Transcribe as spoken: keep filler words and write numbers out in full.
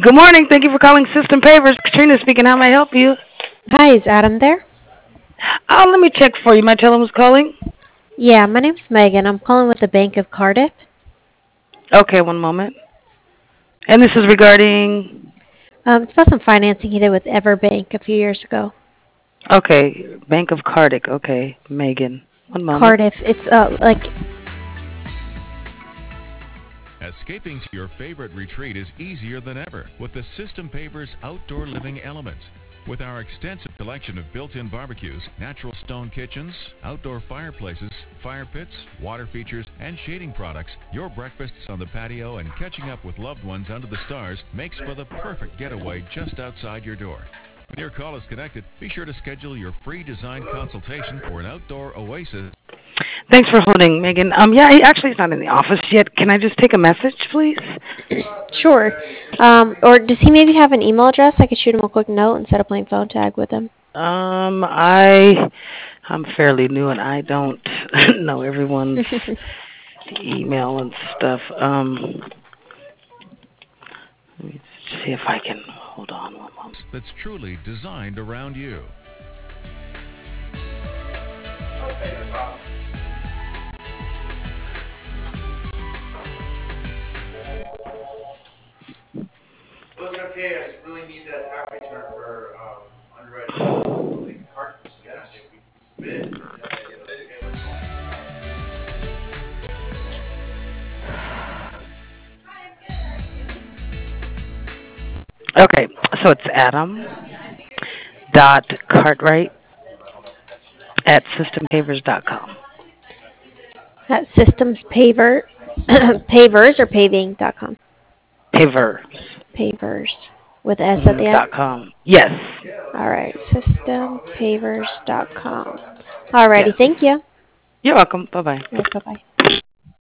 Good morning. Thank you for calling System Pavers. Katrina speaking. How may I help you? Hi, is Adam there? Oh, let me check for you. My tell him who's calling. Yeah, my name's Megan. I'm calling with the Bank of Cardiff. Okay, one moment. And this is regarding. Um, it's about some financing he did with Everbank a few years ago. Okay, Bank of Cardiff. Okay, Megan. One moment. Cardiff, it's uh like Escaping to your favorite retreat is easier than ever with the System Pavers Outdoor Living Elements. With our extensive collection of built-in barbecues, natural stone kitchens, outdoor fireplaces, fire pits, water features, and shading products, your breakfasts on the patio and catching up with loved ones under the stars makes for the perfect getaway just outside your door. When your call is connected, be sure to schedule your free design consultation for an outdoor oasis. Thanks for holding, Megan. Um, yeah, he actually is not in the office yet. Can I just take a message, please? sure. Um, or does he maybe have an email address? I could shoot him a quick note instead of playing phone tag with him. Um, I, I'm fairly new and I don't know everyone's email and stuff. Um, let me see if I can hold on one moment. That's truly designed around you. Was it okay? I really need that tax return for um, underwriting cartons. Yeah, if we submit, uh, it's okay with Okay, so it's Adam dot Cartwright at system pavers dot com. At Systems Paver, Pavers or Paving dot com. Pavers. Pavers with S at Mm-hmm, the end. dot com. Yes. All right, system pavers dot com. All righty, Yes. thank you. You're welcome. Bye bye. All right, bye bye.